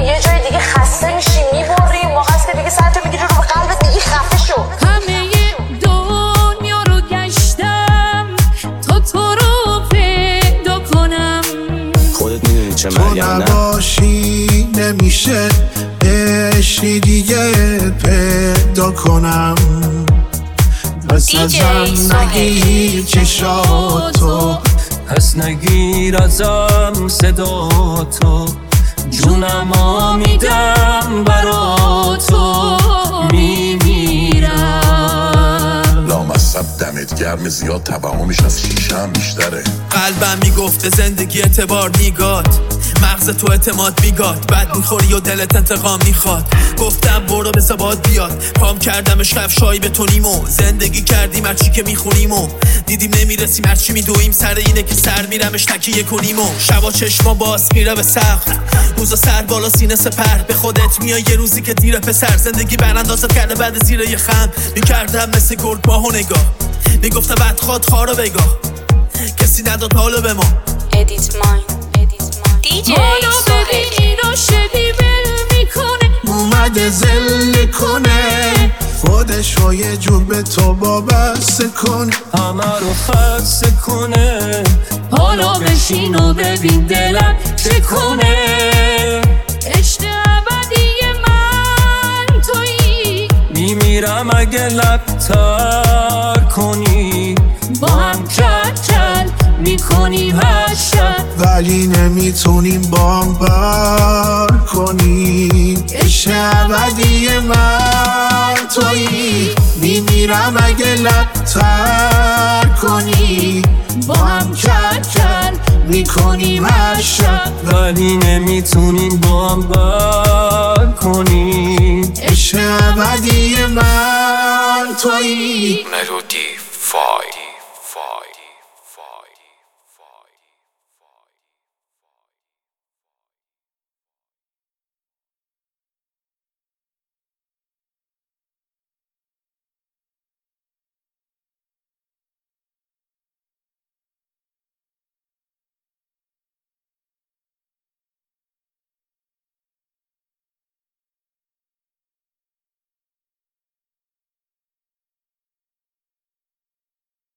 یه جای دیگه خسته میشی میبری، موقع است که دیگه سرتو میگیری رو به قلبت دیگه خفه شو. همه دنیا رو گشتم تا تو رو پیدا کنم. خودت میدونی چه تو نباشی نمیشه عشقی دیگه پیدا کنم. پس ازم نگیر چشاتو، پس نگیر ازم صدا تو، جونمو میدم برا تو، میمیرم. لامصب دمت گرم زیاد توهمش از شیشم بیشتره. قلبم میگفته زندگی اعتبار میگاد، مغز تو اعتماد میگاد، بعد میخوری و دلت انتقام میخواد. گفتم برو بذار باد بیاد، پام کردمش کفشایی به تونیم و زندگی کردیم هرچی که میخونیم و دیدیم نمیرسیم هرچی میدویم. سر اینه که سر میرمش تکیه کنیم و شبا چشما باز میره به سقف، روزا سر بالا سینه سپر. به خودت میای یه روزی که دیره پسر، زندگی براندازت کرده بعد زیر یه خم. میکردم مثل گرگ ماهو نگاه، میگفتم بعد خواد خارو بگاه، کسی نداد حالو به ما. Edit mine. مانو ببینی راشدی بل میکنه، اومده زل کنه، خودشو یه جور به تو وابسته کنه، همه رو خسته کنه. حالا بشین و ببین دلم چه کنه. عشق ابدی من تویی، میمیرم اگه لبتر کنی. با هم کل کل میکنیم هر شب، ولی نمیتونیم با هم بر کنیم. عشق ابدی من تویی، میمیرم اگه لبتر کنی. با هم کل کل میکنیم هر شب، ولی نمیتونیم با هم بر کنیم. عشق ابدی من تویی. ملودی فای